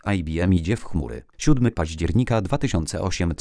IBM idzie w chmury. 7 października 2008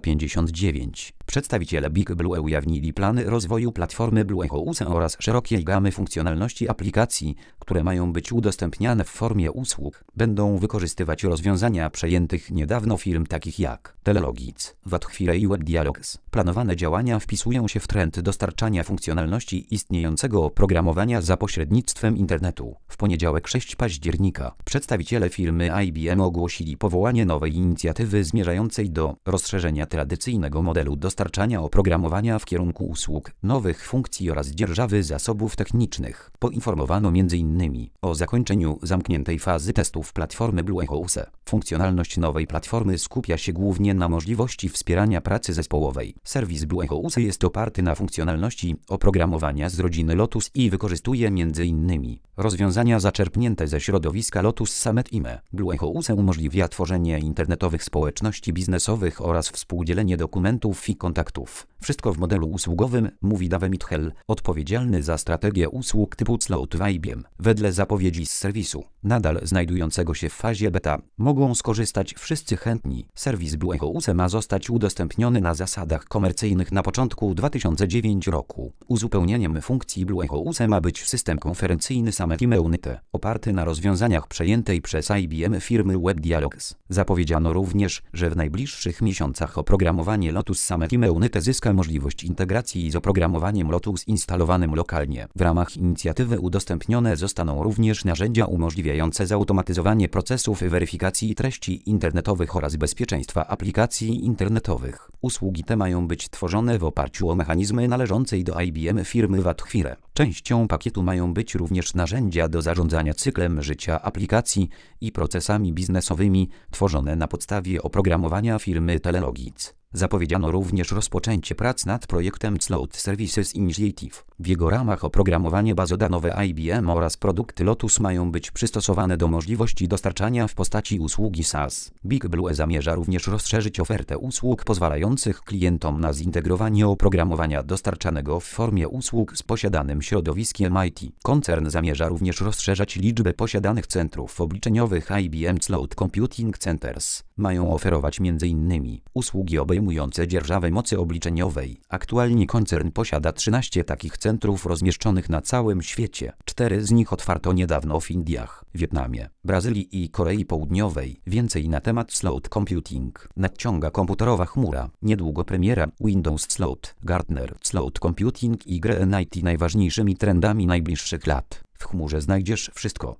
13:59. Przedstawiciele Big Blue ujawnili plany rozwoju platformy Bluehouse oraz szerokiej gamy funkcjonalności aplikacji, które mają być udostępniane w formie usług. Będą wykorzystywać rozwiązania przejętych niedawno firm takich jak Telelogic, Wattfire i WebDialogs. Planowane działania wpisują się w trend dostarczania funkcjonalności istniejącego oprogramowania za pośrednictwem internetu. W poniedziałek 6 października przedstawiciele firmy IBM ogłosili powołanie nowej inicjatywy zmierzającej do rozszerzenia tradycyjnego modelu dostarczania oprogramowania w kierunku usług, nowych funkcji oraz dzierżawy zasobów technicznych. Poinformowano m.in. o zakończeniu zamkniętej fazy testów platformy Bluehouse. Funkcjonalność nowej platformy skupia się głównie na możliwości wspierania pracy zespołowej. Serwis Bluehouse jest oparty na funkcjonalności oprogramowania z rodziny Lotus i wykorzystuje m.in. rozwiązania zaczerpnięte ze środowiska Lotus Summit IME. Bluehouse umożliwia tworzenie internetowych społeczności biznesowych oraz współdzielenie dokumentów i kontaktów. Wszystko w modelu usługowym, mówi Dave Mitchell, odpowiedzialny za strategię usług typu cloud w IBM. Wedle zapowiedzi z serwisu, nadal znajdującego się w fazie beta, mogą skorzystać wszyscy chętni. Serwis Bluehouse ma zostać udostępniony na zasadach komercyjnych na początku 2009 roku. Uzupełnieniem funkcji Bluehouse ma być system konferencyjny Summit IME Unite, oparty na rozwiązaniach przejętej przez IBM firmy WebDialogs. Zapowiedziano również, że w najbliższych miesiącach oprogramowanie Lotus Summit IME Unite zyska możliwość integracji z oprogramowaniem Lotus instalowanym lokalnie. W ramach inicjatywy udostępnione zostaną również narzędzia umożliwiające zautomatyzowanie procesów weryfikacji treści internetowych oraz bezpieczeństwa aplikacji internetowych. Usługi te mają być tworzone w oparciu o mechanizmy należącej do IBM firmy Wattfire. Częścią pakietu mają być również narzędzia do zarządzania cyklem życia aplikacji i procesami biznesowymi tworzone na podstawie oprogramowania firmy Telelogic. Zapowiedziano również rozpoczęcie prac nad projektem Cloud Services Initiative. W jego ramach oprogramowanie bazodanowe IBM oraz produkty Lotus mają być przystosowane do możliwości dostarczania w postaci usługi SaaS. Big Blue zamierza również rozszerzyć ofertę usług pozwalających klientom na zintegrowanie oprogramowania dostarczanego w formie usług z posiadanym środowiskiem IT. Koncern zamierza również rozszerzać liczbę posiadanych centrów obliczeniowych IBM Cloud Computing Centers. Mają oferować m.in. usługi obejmujące dzierżawę mocy obliczeniowej. Aktualnie koncern posiada 13 takich centrów rozmieszczonych na całym świecie. 4 z nich otwarto niedawno w Indiach, Wietnamie, Brazylii i Korei Południowej. Więcej na temat Cloud Computing. Nadciąga komputerowa chmura. Niedługo premiera Windows Cloud, Gartner, Cloud Computing i GreenIT najważniejszymi trendami najbliższych lat. W chmurze znajdziesz wszystko.